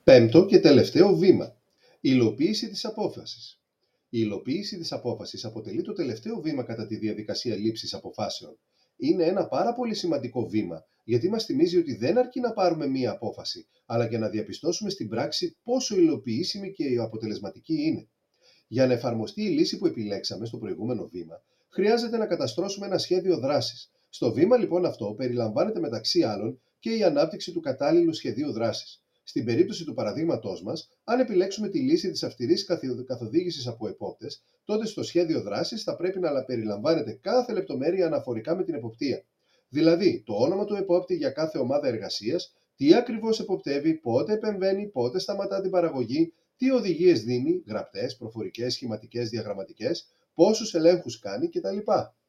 Πέμπτο και τελευταίο βήμα. Υλοποίηση της απόφασης. Η υλοποίηση της απόφασης αποτελεί το τελευταίο βήμα κατά τη διαδικασία λήψης αποφάσεων. Είναι ένα πάρα πολύ σημαντικό βήμα, γιατί μας θυμίζει ότι δεν αρκεί να πάρουμε μία απόφαση, αλλά και να διαπιστώσουμε στην πράξη πόσο υλοποιήσιμη και αποτελεσματική είναι. Για να εφαρμοστεί η λύση που επιλέξαμε στο προηγούμενο βήμα, χρειάζεται να καταστρώσουμε ένα σχέδιο δράσης. Στο βήμα λοιπόν αυτό περιλαμβάνεται μεταξύ άλλων και η ανάπτυξη του κατάλληλου σχεδίου δράσης. Στην περίπτωση του παραδείγματός μας, αν επιλέξουμε τη λύση της αυστηρής καθοδήγησης από επόπτες, τότε στο σχέδιο δράσης θα πρέπει να περιλαμβάνεται κάθε λεπτομέρεια αναφορικά με την εποπτεία. Δηλαδή, το όνομα του επόπτη για κάθε ομάδα εργασίας, τι ακριβώς εποπτεύει, πότε επεμβαίνει, πότε σταματά την παραγωγή, τι οδηγίες δίνει, γραπτές, προφορικές, σχηματικές, διαγραμματικές, πόσους ελέγχους κάνει κτλ.